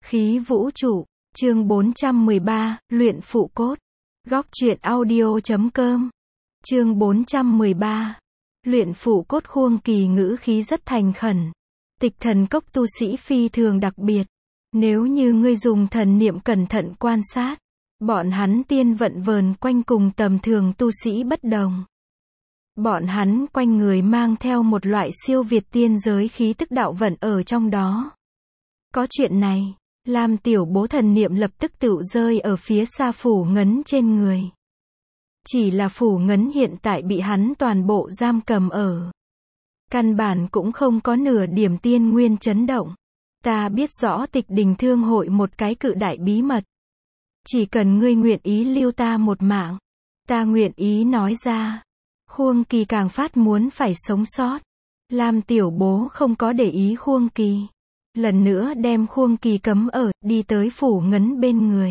Khí vũ trụ, chương 413, luyện phụ cốt. Góc truyện audio.com. Chương 413. Luyện phụ cốt. Khuông Kỳ ngữ khí rất thành khẩn. Tịch thần cốc tu sĩ phi thường đặc biệt. Nếu như ngươi dùng thần niệm cẩn thận quan sát, bọn hắn tiên vận vờn quanh cùng tầm thường tu sĩ bất đồng. Bọn hắn quanh người mang theo một loại siêu việt tiên giới khí tức đạo vận ở trong đó. Có chuyện này, Lam Tiểu Bố thần niệm lập tức tựu rơi ở phía xa Phủ Ngấn trên người. Chỉ là Phủ Ngấn hiện tại bị hắn toàn bộ giam cầm ở. Căn bản cũng không có nửa điểm tiên nguyên chấn động. Ta biết rõ Tịch Đình Thương hội một cái cự đại bí mật. Chỉ cần ngươi nguyện ý lưu ta một mạng, ta nguyện ý nói ra. Khuông Kỳ càng phát muốn phải sống sót. Lam Tiểu Bố không có để ý Khuông Kỳ. Lần nữa đem Khuông Kỳ cấm ở, đi tới Phủ Ngấn bên người.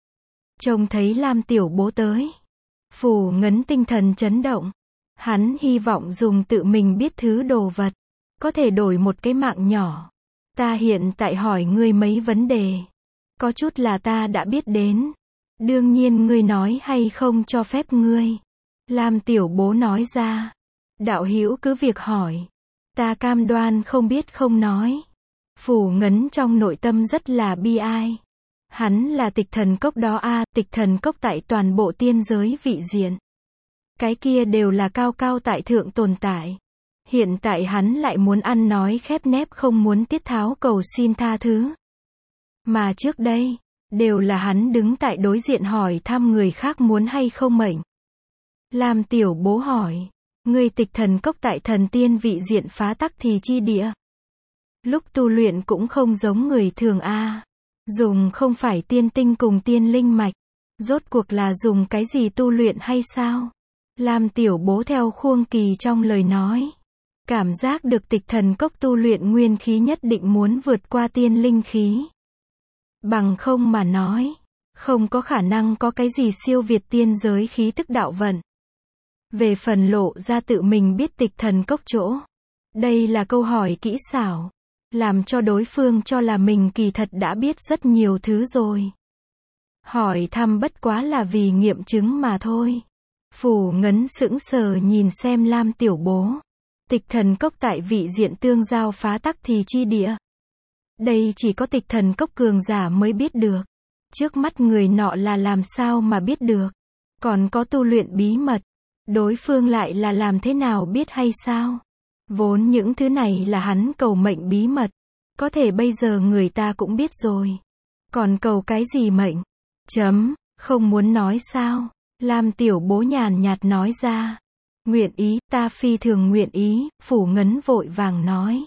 Trông thấy Lam Tiểu Bố tới, Phủ Ngấn tinh thần chấn động. Hắn hy vọng dùng tự mình biết thứ đồ vật, có thể đổi một cái mạng nhỏ. Ta hiện tại hỏi ngươi mấy vấn đề. Có chút là ta đã biết đến. Đương nhiên ngươi nói hay không cho phép ngươi. Lam Tiểu Bố nói ra. Đạo hữu cứ việc hỏi. Ta cam đoan không biết không nói. Phủ Ngấn trong nội tâm rất là bi ai. Hắn là tịch thần cốc đó a, tịch thần cốc tại toàn bộ tiên giới vị diện. Cái kia đều là cao cao tại thượng tồn tại. Hiện tại hắn lại muốn ăn nói khép nép, không muốn tiết tháo cầu xin tha thứ. Mà trước đây, đều là hắn đứng tại đối diện hỏi thăm người khác muốn hay không mệnh. Lam Tiểu Bố hỏi, ngươi tịch thần cốc tại thần tiên vị diện phá tắc thì chi địa. Lúc tu luyện cũng không giống người thường a. Dùng không phải tiên tinh cùng tiên linh mạch. Rốt cuộc là dùng cái gì tu luyện hay sao? Lam Tiểu Bố theo Khuông Kỳ trong lời nói. Cảm giác được tịch thần cốc tu luyện nguyên khí nhất định muốn vượt qua tiên linh khí. Bằng không mà nói, không có khả năng có cái gì siêu việt tiên giới khí tức đạo vận. Về phần lộ ra tự mình biết tịch thần cốc chỗ. Đây là câu hỏi kỹ xảo. Làm cho đối phương cho là mình kỳ thật đã biết rất nhiều thứ rồi. Hỏi thăm bất quá là vì nghiệm chứng mà thôi. Phủ Ngấn sững sờ nhìn xem Lam Tiểu Bố. Tịch thần cốc tại vị diện tương giao phá tắc thì chi địa. Đây chỉ có tịch thần cốc cường giả mới biết được. Trước mắt người nọ là làm sao mà biết được. Còn có tu luyện bí mật. Đối phương lại là làm thế nào biết hay sao? Vốn những thứ này là hắn cầu mệnh bí mật. Có thể bây giờ người ta cũng biết rồi. Còn cầu cái gì mệnh? Không muốn nói sao? Lam Tiểu Bố nhàn nhạt nói ra. Nguyện ý, ta phi thường nguyện ý, Phủ Ngấn vội vàng nói.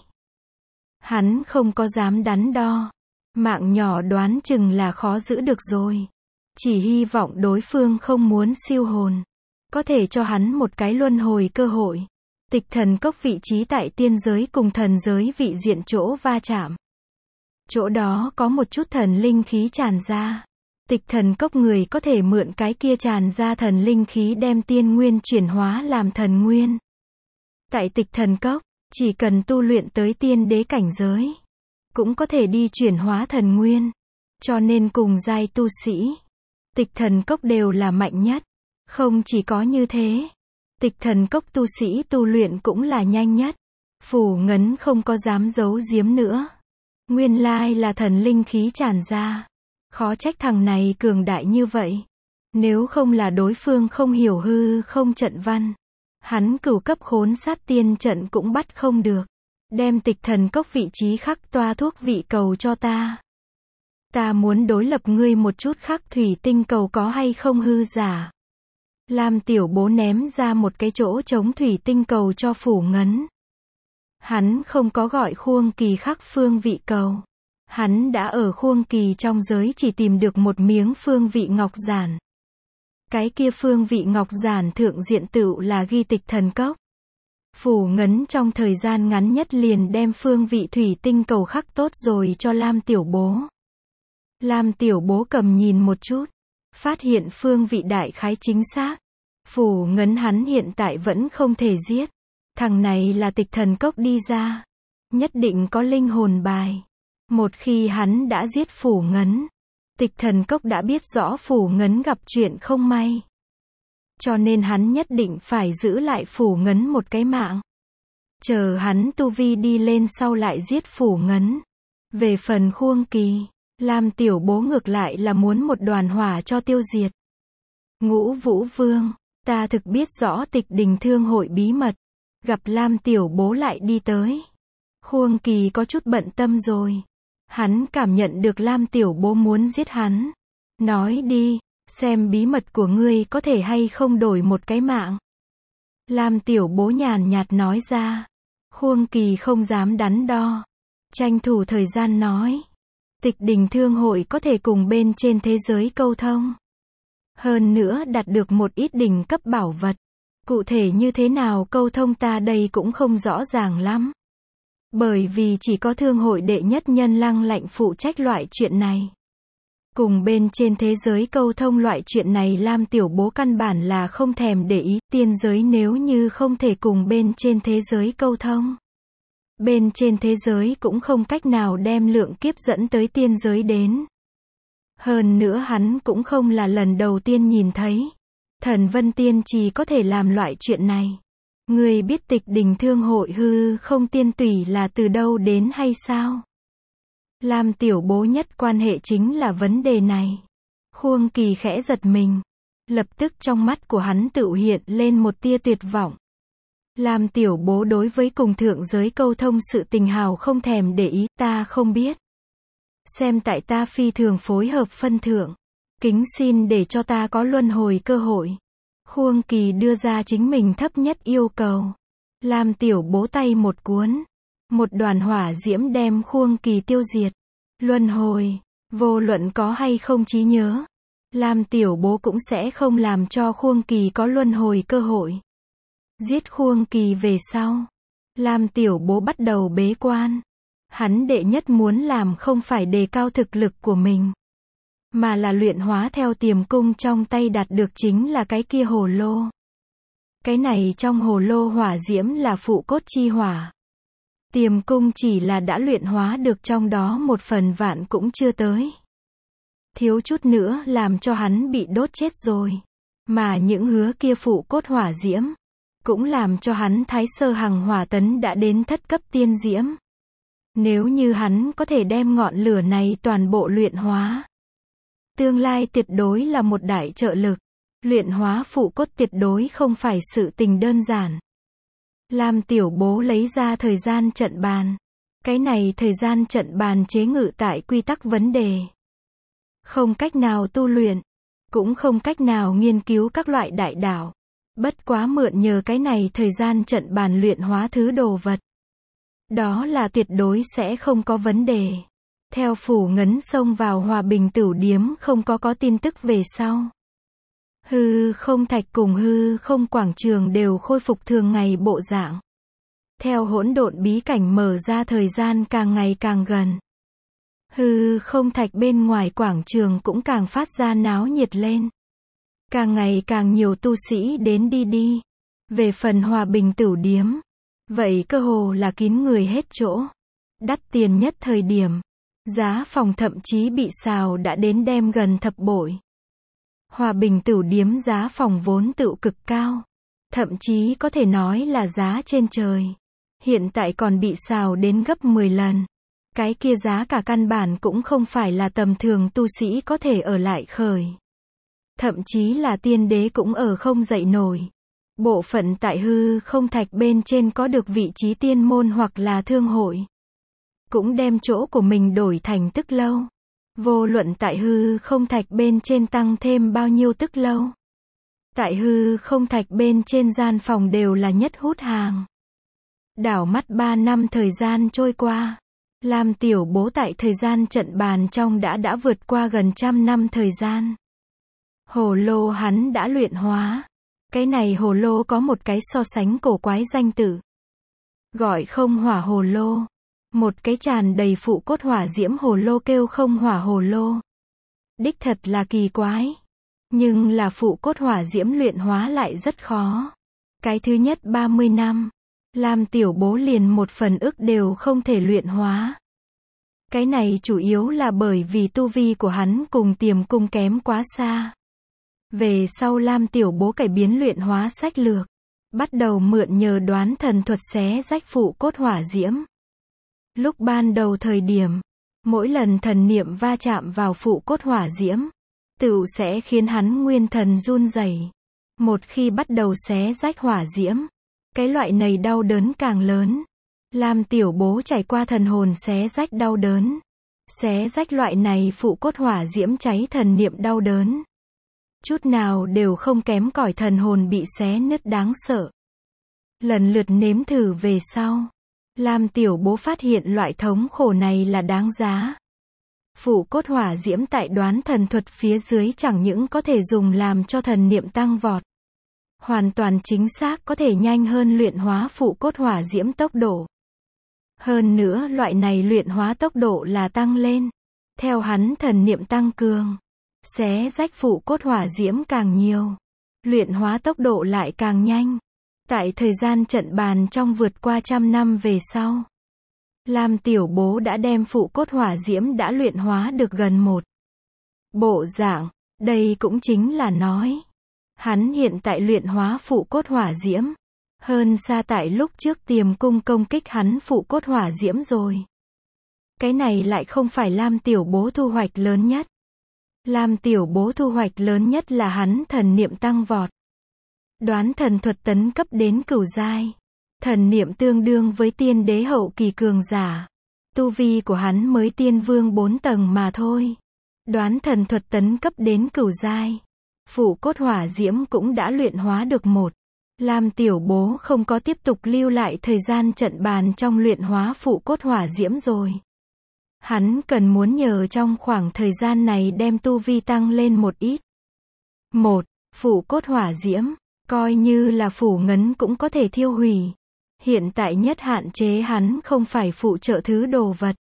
Hắn không có dám đắn đo. Mạng nhỏ đoán chừng là khó giữ được rồi. Chỉ hy vọng đối phương không muốn siêu hồn. Có thể cho hắn một cái luân hồi cơ hội. Tịch thần cốc vị trí tại tiên giới cùng thần giới vị diện chỗ va chạm. Chỗ đó có một chút thần linh khí tràn ra. Tịch thần cốc người có thể mượn cái kia tràn ra thần linh khí đem tiên nguyên chuyển hóa làm thần nguyên. Tại tịch thần cốc, chỉ cần tu luyện tới tiên đế cảnh giới, cũng có thể đi chuyển hóa thần nguyên. Cho nên cùng giai tu sĩ, tịch thần cốc đều là mạnh nhất. Không chỉ có như thế, tịch thần cốc tu sĩ tu luyện cũng là nhanh nhất. Phủ Ngấn không có dám giấu giếm nữa. Nguyên lai là thần linh khí tràn ra. Khó trách thằng này cường đại như vậy. Nếu không là đối phương không hiểu hư không trận văn, hắn cửu cấp khốn sát tiên trận cũng bắt không được. Đem tịch thần cốc vị trí khắc toa thuốc vị cầu cho ta. Ta muốn đối lập ngươi một chút khắc thủy tinh cầu có hay không hư giả. Lam Tiểu Bố ném ra một cái chỗ chống thủy tinh cầu cho Phủ Ngấn. Hắn không có gọi Khuông Kỳ khắc phương vị cầu. Hắn đã ở Khuông Kỳ trong giới chỉ tìm được một miếng phương vị ngọc giản. Cái kia phương vị ngọc giản thượng diện tựu là ghi tịch thần cốc. Phủ Ngấn trong thời gian ngắn nhất liền đem phương vị thủy tinh cầu khắc tốt rồi cho Lam Tiểu Bố. Lam Tiểu Bố cầm nhìn một chút. Phát hiện phương vị đại khái chính xác. Phủ Ngấn hắn hiện tại vẫn không thể giết. Thằng này là tịch thần cốc đi ra. Nhất định có linh hồn bài. Một khi hắn đã giết Phủ Ngấn, Tịch Thần Cốc đã biết rõ Phủ Ngấn gặp chuyện không may. Cho nên hắn nhất định phải giữ lại Phủ Ngấn một cái mạng. Chờ hắn tu vi đi lên sau lại giết Phủ Ngấn. Về phần Khuông Kỳ, Lam Tiểu Bố ngược lại là muốn một đoàn hỏa cho tiêu diệt. Ngũ Vũ Vương, ta thực biết rõ Tịch Đình Thương hội bí mật. Gặp Lam Tiểu Bố lại đi tới. Khuông Kỳ có chút bận tâm rồi. Hắn cảm nhận được Lam Tiểu Bố muốn giết hắn. Nói đi, xem bí mật của ngươi có thể hay không đổi một cái mạng. Lam Tiểu Bố nhàn nhạt nói ra. Khuông Kỳ không dám đắn đo. Tranh thủ thời gian nói. Tịch Đình Thương hội có thể cùng bên trên thế giới câu thông. Hơn nữa đạt được một ít đỉnh cấp bảo vật. Cụ thể như thế nào câu thông ta đây cũng không rõ ràng lắm. Bởi vì chỉ có thương hội đệ nhất nhân Lăng Lạnh phụ trách loại chuyện này. Cùng bên trên thế giới câu thông loại chuyện này Lam Tiểu Bố căn bản là không thèm để ý. Tiên giới nếu như không thể cùng bên trên thế giới câu thông. Bên trên thế giới cũng không cách nào đem lượng kiếp dẫn tới tiên giới đến. Hơn nữa hắn cũng không là lần đầu tiên nhìn thấy. Thần Vân Tiên Trì có thể làm loại chuyện này. Người biết Tịch Đình Thương hội hư không tiên tùy là từ đâu đến hay sao? Lam Tiểu Bố nhất quan hệ chính là vấn đề này. Khuông Kỳ khẽ giật mình. Lập tức trong mắt của hắn tự hiện lên một tia tuyệt vọng. Lam Tiểu Bố đối với cùng thượng giới câu thông sự tình hào không thèm để ý, ta không biết. Xem tại ta phi thường phối hợp phân thượng. Kính xin để cho ta có luân hồi cơ hội. Khuông Kỳ đưa ra chính mình thấp nhất yêu cầu. Lam Tiểu Bố tay một cuốn. Một đoàn hỏa diễm đem Khuông Kỳ tiêu diệt. Luân hồi, vô luận có hay không trí nhớ. Lam Tiểu Bố cũng sẽ không làm cho Khuông Kỳ có luân hồi cơ hội. Giết Khuông Kỳ về sau. Lam Tiểu Bố bắt đầu bế quan. Hắn đệ nhất muốn làm không phải đề cao thực lực của mình. Mà là luyện hóa theo tiềm cung trong tay đạt được chính là cái kia hồ lô. Cái này trong hồ lô hỏa diễm là phụ cốt chi hỏa. Tiềm cung chỉ là đã luyện hóa được trong đó 1/1000 cũng chưa tới. Thiếu chút nữa làm cho hắn bị đốt chết rồi. Mà những hứa kia phụ cốt hỏa diễm. Cũng làm cho hắn Thái Sơ Hằng Hỏa Tấn đã đến thất cấp tiên diễm. Nếu như hắn có thể đem ngọn lửa này toàn bộ luyện hóa. Tương lai tuyệt đối là một đại trợ lực. Luyện hóa phụ cốt tuyệt đối không phải sự tình đơn giản. Lam Tiểu Bố lấy ra thời gian trận bàn. Cái này thời gian trận bàn chế ngự tại quy tắc vấn đề. Không cách nào tu luyện. Cũng không cách nào nghiên cứu các loại đại đạo. Bất quá mượn nhờ cái này thời gian trận bàn luyện hóa thứ đồ vật. Đó là tuyệt đối sẽ không có vấn đề. Theo Phủ Ngấn xông vào Hòa Bình Tửu Điếm không có tin tức về sau. Hư không thạch cùng hư không quảng trường đều khôi phục thường ngày bộ dạng. Theo hỗn độn bí cảnh mở ra thời gian càng ngày càng gần. Hư không thạch bên ngoài quảng trường cũng càng phát ra náo nhiệt lên. Càng ngày càng nhiều tu sĩ đến đi. Về phần Hòa Bình Tửu Điếm. Vậy cơ hồ là kín người hết chỗ. Đắt tiền nhất thời điểm. Giá phòng thậm chí bị xào đã đến đem gần thập bội. Hòa Bình Tửu Điếm giá phòng vốn tự cực cao. Thậm chí có thể nói là giá trên trời. Hiện tại còn bị xào đến gấp 10 lần. Cái kia giá cả căn bản cũng không phải là tầm thường tu sĩ có thể ở lại khởi. Thậm chí là tiên đế cũng ở không dậy nổi. Bộ phận tại hư không thạch bên trên có được vị trí tiên môn hoặc là thương hội. Cũng đem chỗ của mình đổi thành tức lâu. Vô luận tại hư không thạch bên trên tăng thêm bao nhiêu tức lâu. Tại hư không thạch bên trên gian phòng đều là nhất hút hàng. Đảo mắt 3 năm thời gian trôi qua. Lam Tiểu Bố tại thời gian trận bàn trong đã vượt qua gần 100 năm thời gian. Hồ lô hắn đã luyện hóa. Cái này hồ lô có một cái so sánh cổ quái danh tự. Gọi không hỏa hồ lô. Một cái tràn đầy phụ cốt hỏa diễm hồ lô kêu không hỏa hồ lô. Đích thật là kỳ quái. Nhưng là phụ cốt hỏa diễm luyện hóa lại rất khó. Cái thứ nhất 30 năm. Lam Tiểu Bố liền 1/1000 đều không thể luyện hóa. Cái này chủ yếu là bởi vì tu vi của hắn cùng Tiềm Cung kém quá xa. Về sau Lam Tiểu Bố cải biến luyện hóa sách lược, bắt đầu mượn nhờ đoán thần thuật xé rách phụ cốt hỏa diễm. Lúc ban đầu thời điểm, mỗi lần thần niệm va chạm vào phụ cốt hỏa diễm, tựu sẽ khiến hắn nguyên thần run rẩy. Một khi bắt đầu xé rách hỏa diễm, cái loại này đau đớn càng lớn. Lam Tiểu Bố trải qua thần hồn xé rách đau đớn. Xé rách loại này phụ cốt hỏa diễm cháy thần niệm đau đớn. Chút nào đều không kém cỏi thần hồn bị xé nứt đáng sợ. Lần lượt nếm thử về sau, Lam Tiểu Bố phát hiện loại thống khổ này là đáng giá. Phụ cốt hỏa diễm tại đoán thần thuật phía dưới chẳng những có thể dùng làm cho thần niệm tăng vọt, hoàn toàn chính xác có thể nhanh hơn luyện hóa phụ cốt hỏa diễm tốc độ. Hơn nữa loại này luyện hóa tốc độ là tăng lên. Theo hắn thần niệm tăng cường, xé rách phụ cốt hỏa diễm càng nhiều, luyện hóa tốc độ lại càng nhanh. Tại thời gian trận bàn trong vượt qua 100 năm về sau, Lam Tiểu Bố đã đem phụ cốt hỏa diễm đã luyện hóa được gần một bộ dạng. Đây cũng chính là nói, hắn hiện tại luyện hóa phụ cốt hỏa diễm hơn xa tại lúc trước Tiềm Cung công kích hắn phụ cốt hỏa diễm rồi. Cái này lại không phải Lam Tiểu Bố thu hoạch lớn nhất. Lam Tiểu Bố thu hoạch lớn nhất là hắn thần niệm tăng vọt. Đoán thần thuật tấn cấp đến cửu giai. Thần niệm tương đương với tiên đế hậu kỳ cường giả. Tu vi của hắn mới tiên vương 4 tầng mà thôi. Đoán thần thuật tấn cấp đến cửu giai. Phụ cốt hỏa diễm cũng đã luyện hóa được một. Lam Tiểu Bố không có tiếp tục lưu lại thời gian trận bàn trong luyện hóa phụ cốt hỏa diễm rồi. Hắn cần muốn nhờ trong khoảng thời gian này đem tu vi tăng lên một ít. Một, phụ cốt hỏa diễm, coi như là phủ ngấn cũng có thể thiêu hủy. Hiện tại nhất hạn chế hắn không phải phụ trợ thứ đồ vật,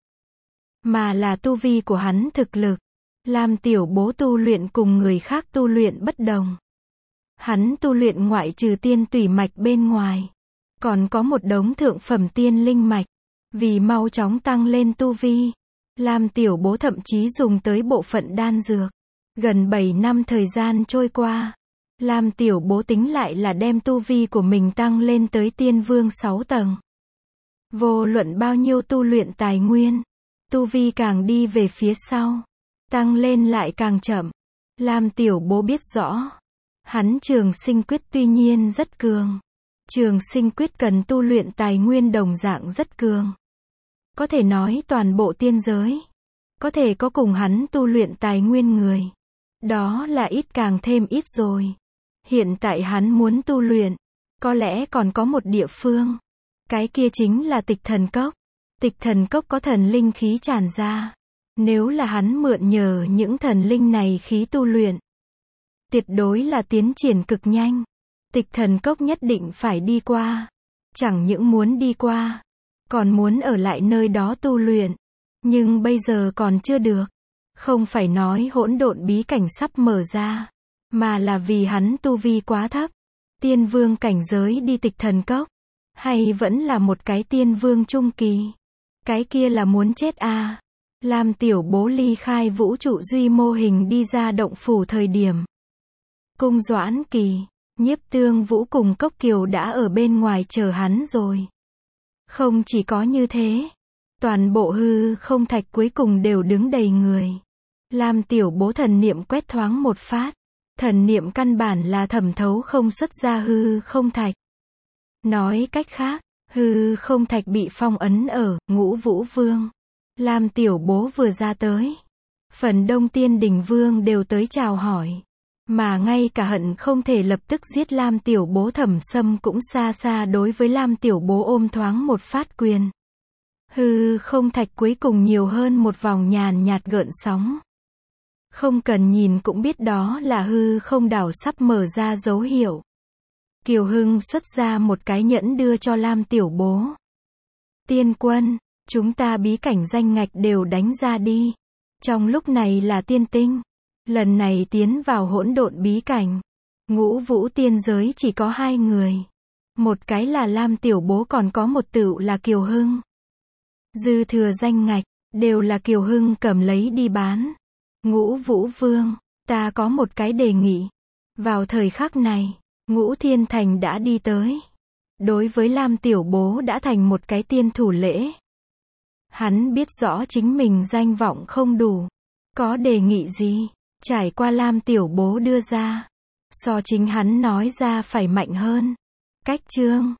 mà là tu vi của hắn thực lực. Lam Tiểu Bố tu luyện cùng người khác tu luyện bất đồng. Hắn tu luyện ngoại trừ tiên tủy mạch bên ngoài, còn có một đống thượng phẩm tiên linh mạch. Vì mau chóng tăng lên tu vi, Lam Tiểu Bố thậm chí dùng tới bộ phận đan dược. Gần 7 năm thời gian trôi qua, Lam Tiểu Bố tính lại là đem tu vi của mình tăng lên tới tiên vương 6 tầng. Vô luận bao nhiêu tu luyện tài nguyên, tu vi càng đi về phía sau, tăng lên lại càng chậm. Lam Tiểu Bố biết rõ, hắn Trường Sinh Quyết tuy nhiên rất cường. Trường Sinh Quyết cần tu luyện tài nguyên đồng dạng rất cường. Có thể nói toàn bộ tiên giới, có thể có cùng hắn tu luyện tài nguyên người. Đó là ít càng thêm ít rồi. Hiện tại hắn muốn tu luyện, có lẽ còn có một địa phương. Cái kia chính là Tịch Thần Cốc. Tịch Thần Cốc có thần linh khí tràn ra. Nếu là hắn mượn nhờ những thần linh này khí tu luyện, tuyệt đối là tiến triển cực nhanh. Tịch Thần Cốc nhất định phải đi qua. Chẳng những muốn đi qua, còn muốn ở lại nơi đó tu luyện. Nhưng bây giờ còn chưa được. Không phải nói hỗn độn bí cảnh sắp mở ra, mà là vì hắn tu vi quá thấp. Tiên vương cảnh giới đi Tịch Thần Cốc, hay vẫn là một cái tiên vương trung kỳ. Cái kia là muốn chết à. Lam Tiểu Bố ly khai vũ trụ duy mô hình đi ra động phủ thời điểm, Cung Doãn Kỳ, Nhiếp Tương Vũ cùng Cốc Kiều đã ở bên ngoài chờ hắn rồi. Không chỉ có như thế, toàn bộ hư không thạch cuối cùng đều đứng đầy người. Lam Tiểu Bố thần niệm quét thoáng một phát, thần niệm căn bản là thẩm thấu không xuất ra hư không thạch. Nói cách khác, hư không thạch bị phong ấn ở Ngũ Vũ Vương. Lam Tiểu Bố vừa ra tới, phần đông Tiên Đình Vương đều tới chào hỏi. Mà ngay cả hận không thể lập tức giết Lam Tiểu Bố Thẩm Sâm cũng xa xa đối với Lam Tiểu Bố ôm thoáng một phát quyền. Hư không thạch cuối cùng nhiều hơn một vòng nhàn nhạt gợn sóng. Không cần nhìn cũng biết đó là hư không đảo sắp mở ra dấu hiệu. Kiều Hưng xuất ra một cái nhẫn đưa cho Lam Tiểu Bố. Tiên quân, chúng ta bí cảnh danh ngạch đều đánh ra đi. Trong lúc này là tiên tinh. Lần này tiến vào hỗn độn bí cảnh, Ngũ Vũ tiên giới chỉ có 2 người. Một cái là Lam Tiểu Bố, còn có một tựu là Kiều Hưng. Dư thừa danh ngạch, đều là Kiều Hưng cầm lấy đi bán. Ngũ Vũ Vương, ta có một cái đề nghị. Vào thời khắc này, Ngũ Thiên Thành đã đi tới. Đối với Lam Tiểu Bố đã thành một cái tiên thủ lễ. Hắn biết rõ chính mình danh vọng không đủ. Có đề nghị gì? Trải qua Lam Tiểu Bố đưa ra. So chính hắn nói ra phải mạnh hơn. Cách chương